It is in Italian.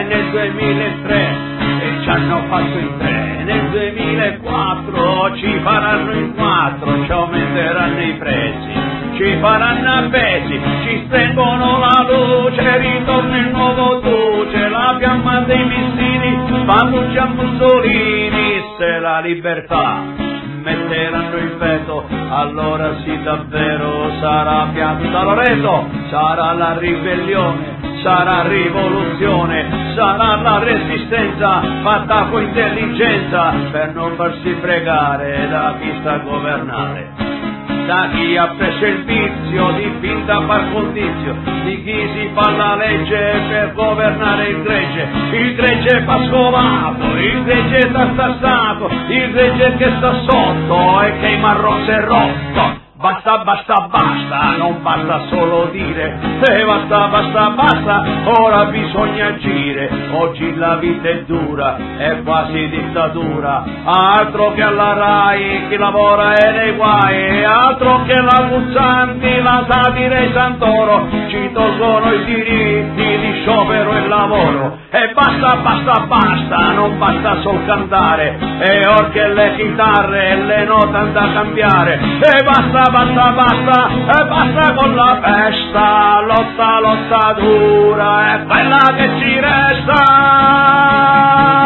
e nel 2003 e ci hanno fatto in 3, nel 2004 ci faranno in 4, ci aumenteranno i prezzi, ci faranno a pezzi, ci stringono la luce, ritorna il nuovo duce, la fiamma dei missili, Fannuccia Mussolini, se la libertà metteranno il veto, allora sì davvero sarà Piazza Loreto, sarà la ribellione, sarà rivoluzione, sarà la resistenza fatta con intelligenza per non farsi fregare da chi sta a governare. Da chi ha preso il vizio di finta par condizio, di chi si fa la legge per governare il gregge pascolato, il gregge tartassato, il gregge che sta sotto e che il marron si è rotto. Basta, basta, basta, non basta solo dire, basta, ora bisogna agire, oggi la vita è dura, è quasi dittatura, altro che alla RAI, chi lavora è nei guai, altro che la Guzzanti, la satira e Santoro, ci tolgono i diritti di sciopero e lavoro, e basta, basta, basta, non basta sol cantare, e orche e le chitarre e le note han da cambiare, e basta, basta, basta, e basta con la festa, lotta, lotta dura, è quella che ci resta.